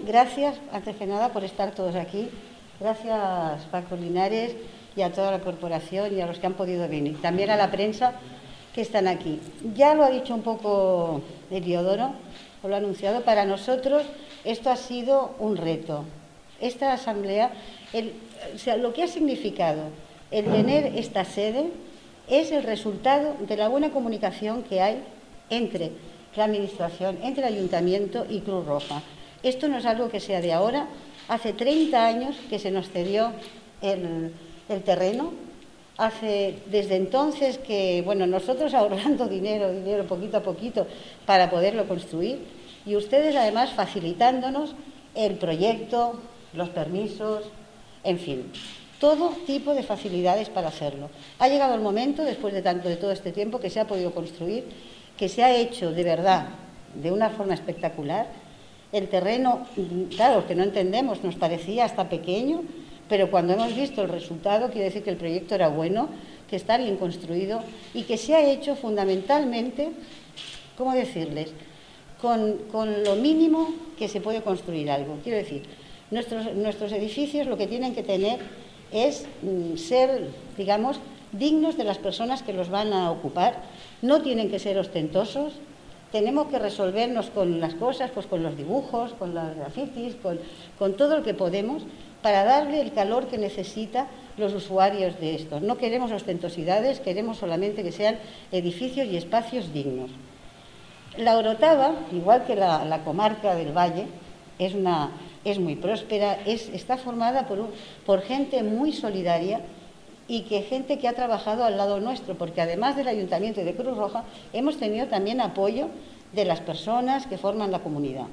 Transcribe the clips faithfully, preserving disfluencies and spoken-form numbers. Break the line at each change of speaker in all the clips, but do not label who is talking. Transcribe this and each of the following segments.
gracias, antes que nada, por estar todos aquí. Gracias, Paco Linares, y a toda la corporación y a los que han podido venir. También a la prensa que están aquí. Ya lo ha dicho un poco Eliodoro, o lo ha anunciado, para nosotros esto ha sido un reto. Esta asamblea, el, o sea, lo que ha significado el tener esta sede es el resultado de la buena comunicación que hay entre la Administración, entre el Ayuntamiento y Cruz Roja. Esto no es algo que sea de ahora. Hace treinta años que se nos cedió el, el terreno. Hace, desde entonces que, bueno, nosotros ahorrando dinero, dinero poquito a poquito para poderlo construir, y ustedes además facilitándonos el proyecto, los permisos, en fin, todo tipo de facilidades para hacerlo. Ha llegado el momento, después de tanto de todo este tiempo, que se ha podido construir, que se ha hecho de verdad, de una forma espectacular. El terreno, claro, que no entendemos, nos parecía hasta pequeño, pero cuando hemos visto el resultado, quiere decir que el proyecto era bueno, que está bien construido y que se ha hecho fundamentalmente, ¿cómo decirles?, con, con lo mínimo que se puede construir algo. Quiero decir, nuestros, nuestros edificios lo que tienen que tener es mm, ser, digamos, dignos de las personas que los van a ocupar. No tienen que ser ostentosos. Tenemos que resolvernos con las cosas, pues con los dibujos, con los grafitis, con, con todo lo que podemos, para darle el calor que necesitan los usuarios de esto. No queremos ostentosidades, queremos solamente que sean edificios y espacios dignos. La Orotava, igual que la, la comarca del Valle, es, una, es muy próspera, es, está formada por, un, por gente muy solidaria y que gente que ha trabajado al lado nuestro, porque además del Ayuntamiento y de Cruz Roja, hemos tenido también apoyo de las personas que forman la comunidad.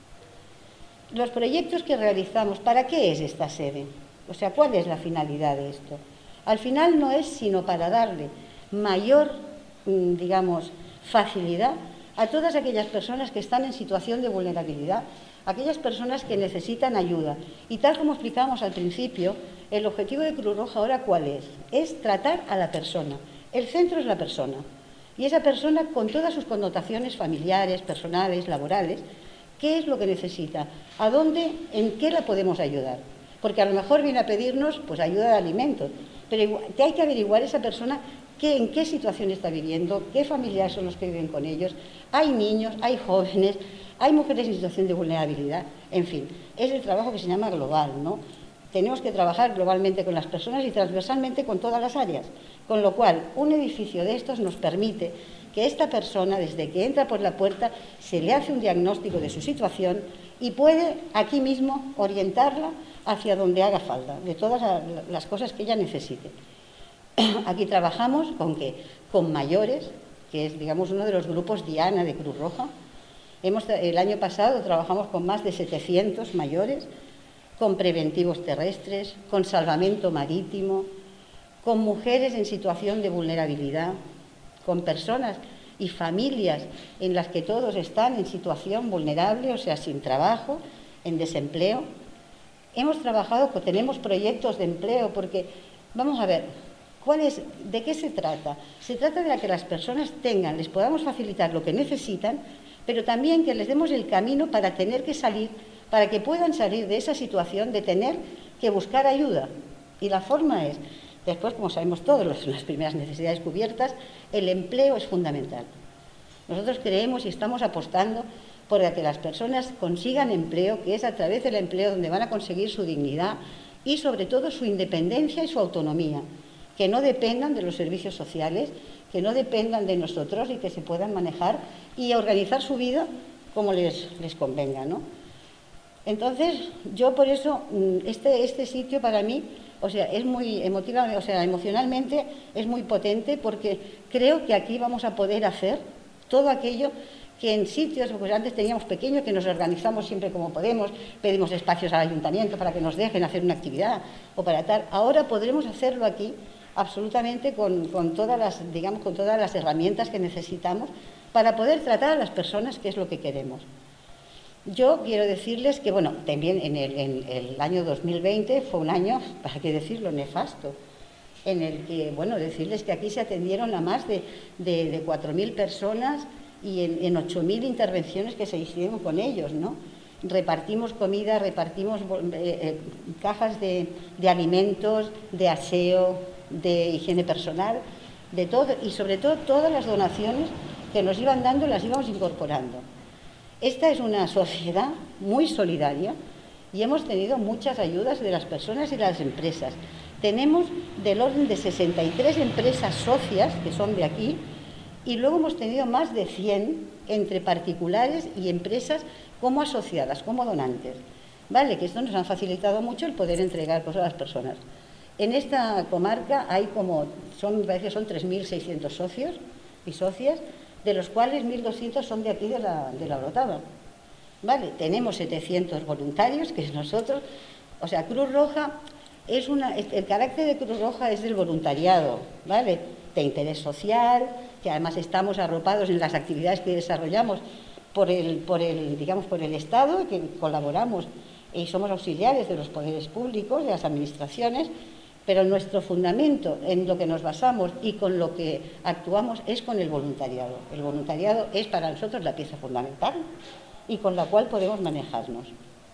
Los proyectos que realizamos, ¿para qué es esta sede? O sea, ¿cuál es la finalidad de esto? Al final no es sino para darle mayor, digamos, facilidad a todas aquellas personas que están en situación de vulnerabilidad, aquellas personas que necesitan ayuda. Y tal como explicábamos al principio, el objetivo de Cruz Roja ahora ¿cuál es? Es tratar a la persona. El centro es la persona. Y esa persona, con todas sus connotaciones familiares, personales, laborales, ¿qué es lo que necesita? ¿A dónde, en qué la podemos ayudar? Porque a lo mejor viene a pedirnos pues, ayuda de alimentos, pero igual, que hay que averiguar esa persona qué, en qué situación está viviendo, qué familiares son los que viven con ellos. Hay niños, hay jóvenes, hay mujeres en situación de vulnerabilidad. En fin, es el trabajo que se llama global, ¿no? Tenemos que trabajar globalmente con las personas y transversalmente con todas las áreas. Con lo cual, un edificio de estos nos permite que esta persona, desde que entra por la puerta, se le hace un diagnóstico de su situación y puede aquí mismo orientarla hacia donde haga falta, de todas las cosas que ella necesite. Aquí trabajamos con, ¿qué? Con mayores, que es, digamos, uno de los grupos Diana de Cruz Roja. Hemos, el año pasado trabajamos con más de setecientos mayores, con preventivos terrestres, con salvamento marítimo, con mujeres en situación de vulnerabilidad, con personas y familias en las que todos están en situación vulnerable, o sea, sin trabajo, en desempleo. Hemos trabajado, tenemos proyectos de empleo, porque, vamos a ver, ¿cuál es, ¿de qué se trata? Se trata de que las personas tengan, les podamos facilitar lo que necesitan, pero también que les demos el camino para tener que salir, para que puedan salir de esa situación de tener que buscar ayuda. Y la forma es, después, como sabemos todos, las primeras necesidades cubiertas, el empleo es fundamental. Nosotros creemos y estamos apostando por que las personas consigan empleo, que es a través del empleo donde van a conseguir su dignidad y, sobre todo, su independencia y su autonomía, que no dependan de los servicios sociales, que no dependan de nosotros y que se puedan manejar y organizar su vida como les, les convenga, ¿no? Entonces, yo por eso, este, este sitio para mí, o sea, es muy emotiva, o sea, emocionalmente es muy potente, porque creo que aquí vamos a poder hacer todo aquello que en sitios, pues antes teníamos pequeños, que nos organizamos siempre como podemos, pedimos espacios al ayuntamiento para que nos dejen hacer una actividad o para tal. Ahora podremos hacerlo aquí absolutamente con, con todas las, digamos, con todas las herramientas que necesitamos para poder tratar a las personas, que es lo que queremos. Yo quiero decirles que, bueno, también en el, en el año dos mil veinte fue un año, para qué decirlo, nefasto, en el que, bueno, decirles que aquí se atendieron a más de, de, de cuatro mil personas y en, en ocho mil intervenciones que se hicieron con ellos, ¿no? repartimos comida, repartimos eh, eh, cajas de, de alimentos, de aseo, de higiene personal, de todo, y sobre todo todas las donaciones que nos iban dando las íbamos incorporando. Esta es una sociedad muy solidaria y hemos tenido muchas ayudas de las personas y de las empresas. Tenemos del orden de sesenta y tres empresas socias que son de aquí y luego hemos tenido más de cien entre particulares y empresas como asociadas, como donantes. Vale, que esto nos ha facilitado mucho el poder entregar cosas a las personas. En esta comarca hay como, son, me parece que son tres mil seiscientos socios y socias, de los cuales mil doscientos son de aquí de la, de la Orotava. Vale, tenemos setecientos voluntarios, que es nosotros. O sea, Cruz Roja es una, el carácter de Cruz Roja es del voluntariado, ¿vale? De interés social, que además estamos arropados en las actividades que desarrollamos por el, por el, digamos, por el Estado, que colaboramos y somos auxiliares de los poderes públicos, de las administraciones, pero nuestro fundamento, en lo que nos basamos y con lo que actuamos, es con el voluntariado. El voluntariado es para nosotros la pieza fundamental y con la cual podemos manejarnos.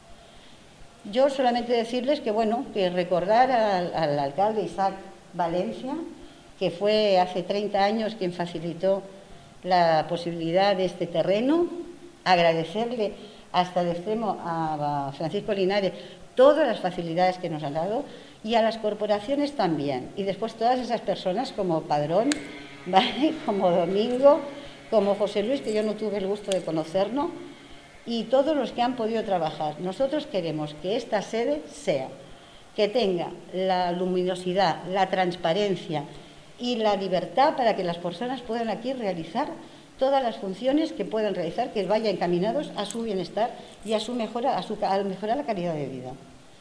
Yo solamente decirles que, bueno, que recordar al, al alcalde Isaac Valencia, que fue hace treinta años quien facilitó la posibilidad de este terreno, agradecerle hasta el extremo a Francisco Linares todas las facilidades que nos han dado y a las corporaciones también. Y después todas esas personas como Padrón, ¿vale? Como Domingo, como José Luis, que yo no tuve el gusto de conocerlo, y todos los que han podido trabajar. Nosotros queremos que esta sede sea, que tenga la luminosidad, la transparencia y la libertad para que las personas puedan aquí realizar todas las funciones que puedan realizar, que vayan encaminados a su bienestar y a su mejora, a, su, a mejorar la calidad de vida.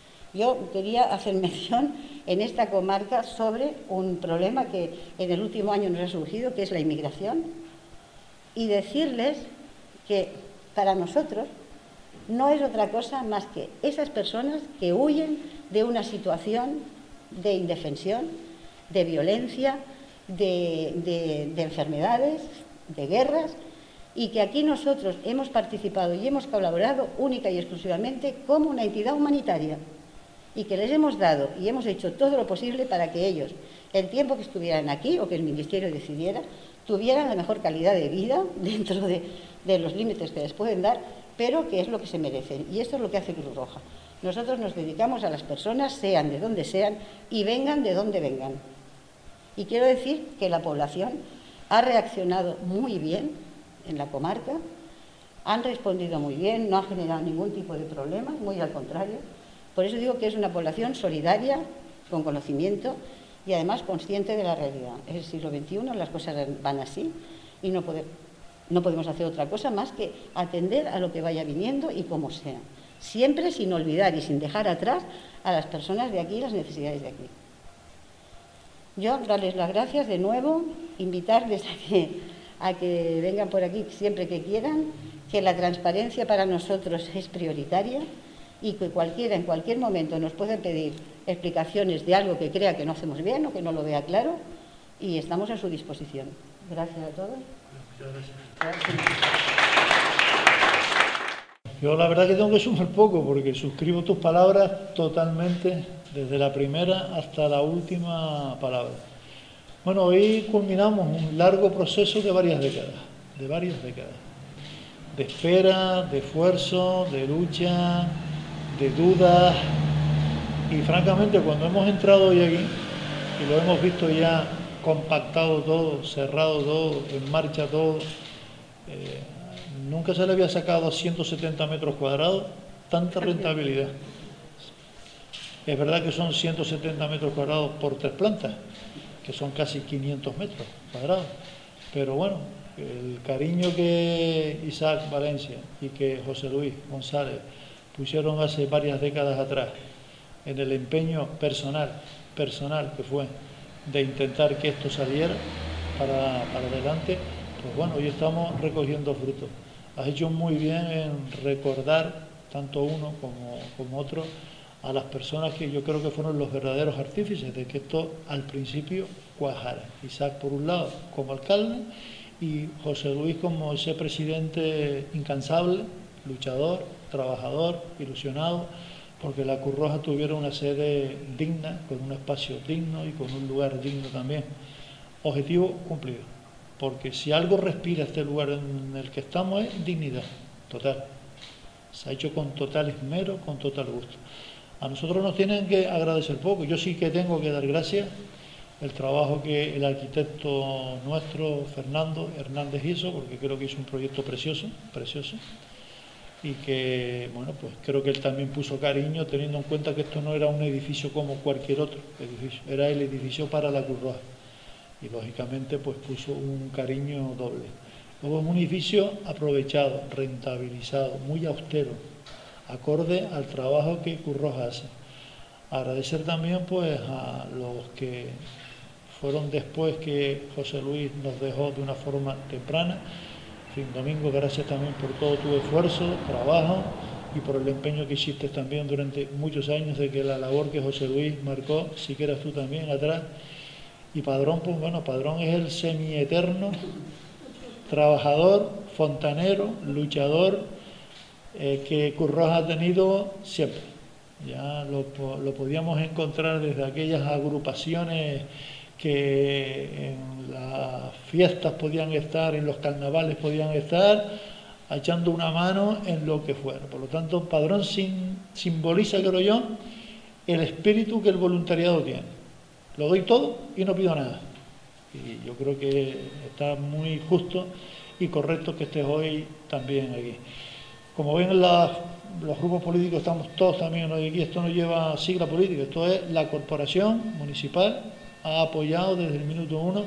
Yo quería hacer mención en esta comarca sobre un problema que en el último año nos ha surgido, que es la inmigración, y decirles que para nosotros no es otra cosa más que esas personas que huyen de una situación de indefensión, de violencia, de, de, de enfermedades, de guerras, y que aquí nosotros hemos participado y hemos colaborado única y exclusivamente como una entidad humanitaria, y que les hemos dado y hemos hecho todo lo posible para que ellos, el tiempo que estuvieran aquí o que el Ministerio decidiera, tuvieran la mejor calidad de vida dentro de, de los límites que les pueden dar, pero que es lo que se merecen. Y esto es lo que hace Cruz Roja. Nosotros nos dedicamos a las personas, sean de donde sean y vengan de donde vengan. Y quiero decir que la población ha reaccionado muy bien en la comarca, han respondido muy bien, no ha generado ningún tipo de problema, muy al contrario. Por eso digo que es una población solidaria, con conocimiento y además consciente de la realidad. Es el siglo veintiuno, las cosas van así y no, poder, no podemos hacer otra cosa más que atender a lo que vaya viniendo y como sea. Siempre sin olvidar y sin dejar atrás a las personas de aquí y las necesidades de aquí. Yo darles las gracias de nuevo, invitarles a que, a que vengan por aquí siempre que quieran, que la transparencia para nosotros es prioritaria y que cualquiera, en cualquier momento, nos puede pedir explicaciones de algo que crea que no hacemos bien o que no lo vea claro, y estamos a su disposición. Gracias a todos. Gracias.
Yo la verdad que tengo que sumar poco, porque suscribo tus palabras totalmente, desde la primera hasta la última palabra. Bueno, hoy culminamos un largo proceso de varias décadas, de varias décadas, de espera, de esfuerzo, de lucha, de dudas, y francamente cuando hemos entrado hoy aquí y lo hemos visto ya compactado todo, cerrado todo, en marcha todo, eh, nunca se le había sacado a ciento setenta metros cuadrados tanta rentabilidad. Es verdad que son ciento setenta metros cuadrados por tres plantas, que son casi quinientos metros cuadrados, pero bueno, el cariño que Isaac Valencia y que José Luis González pusieron hace varias décadas atrás en el empeño personal, personal que fue de intentar que esto saliera para, para adelante, pues bueno, hoy estamos recogiendo frutos. Has hecho muy bien en recordar, tanto uno como, como otro, a las personas que yo creo que fueron los verdaderos artífices de que esto al principio cuajara. Isaac por un lado como alcalde y José Luis como ese presidente incansable, luchador, trabajador, ilusionado, porque la Cruz Roja tuviera una sede digna, con un espacio digno y con un lugar digno también. Objetivo cumplido, porque si algo respira este lugar en el que estamos es dignidad total. Se ha hecho con total esmero, con total gusto. A nosotros nos tienen que agradecer poco. Yo sí que tengo que dar gracias el trabajo que el arquitecto nuestro, Fernando Hernández, hizo, porque creo que hizo un proyecto precioso, precioso, y que, bueno, pues creo que él también puso cariño, teniendo en cuenta que esto no era un edificio como cualquier otro edificio, era el edificio para la Cruz Roja, y lógicamente pues puso un cariño doble. Luego es un edificio aprovechado, rentabilizado, muy austero, acorde al trabajo que Cruz Roja hace. Agradecer también pues a los que fueron después que José Luis nos dejó de una forma temprana. En fin, Domingo, gracias también por todo tu esfuerzo, trabajo y por el empeño que hiciste también durante muchos años de que la labor que José Luis marcó, si quieras tú también atrás. Y Padrón, pues bueno, Padrón es el semieterno trabajador, fontanero, luchador eh, que Cruz Roja ha tenido siempre. Ya lo, lo podíamos encontrar desde aquellas agrupaciones que en las fiestas podían estar, en los carnavales podían estar, echando una mano en lo que fuera. Por lo tanto, Padrón sim, simboliza, creo yo, el espíritu que el voluntariado tiene. Lo doy todo y no pido nada. Y yo creo que está muy justo y correcto que estés hoy también aquí. Como ven, la, los grupos políticos estamos todos también hoy aquí. Esto no lleva sigla política, esto es la corporación municipal ha apoyado desde el minuto uno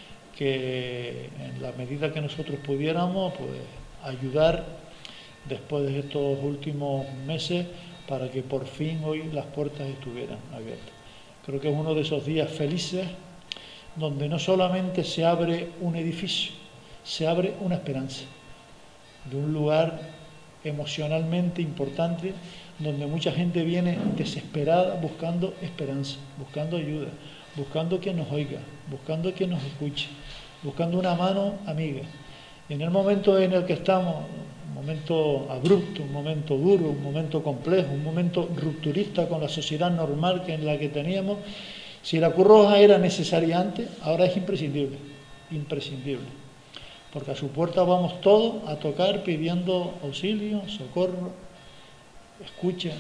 que en la medida que nosotros pudiéramos pues ayudar después de estos últimos meses para que por fin hoy las puertas estuvieran abiertas. Creo que es uno de esos días felices donde no solamente se abre un edificio, se abre una esperanza de un lugar emocionalmente importante donde mucha gente viene desesperada buscando esperanza, buscando ayuda, buscando quien nos oiga, buscando quien nos escuche, buscando una mano amiga. Y en el momento en el que estamos, un momento abrupto, un momento duro, un momento complejo, un momento rupturista con la sociedad normal que en la que teníamos, si la Cruz Roja era necesaria antes, ahora es imprescindible, imprescindible. Porque a su puerta vamos todos a tocar pidiendo auxilio, socorro, escucha,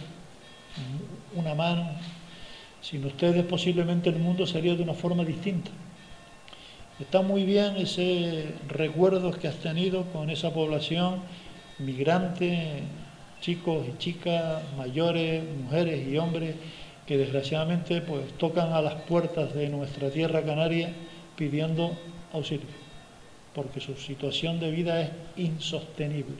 una mano. Sin ustedes posiblemente el mundo sería de una forma distinta. Está muy bien ese recuerdo que has tenido con esa población migrante, chicos y chicas, mayores, mujeres y hombres, que desgraciadamente pues tocan a las puertas de nuestra tierra canaria pidiendo auxilio, porque su situación de vida es insostenible.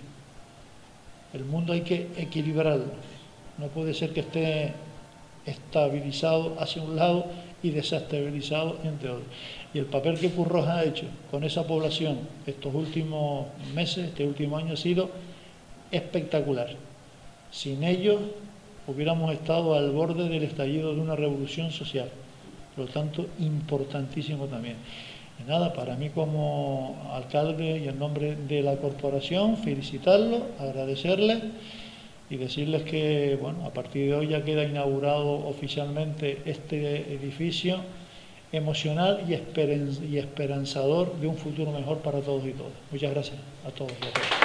El mundo hay que equilibrarlo, no puede ser que esté estabilizado hacia un lado y desestabilizado entre otros. Y el papel que Cruz Roja ha hecho con esa población estos últimos meses, este último año, ha sido espectacular. Sin ellos hubiéramos estado al borde del estallido de una revolución social. Por lo tanto, importantísimo también. Y nada, para mí como alcalde y en nombre de la corporación, felicitarlos, agradecerles y decirles que, bueno, a partir de hoy ya queda inaugurado oficialmente este edificio emocional y esperanzador de un futuro mejor para todos y todas. Muchas gracias a todos y a todas.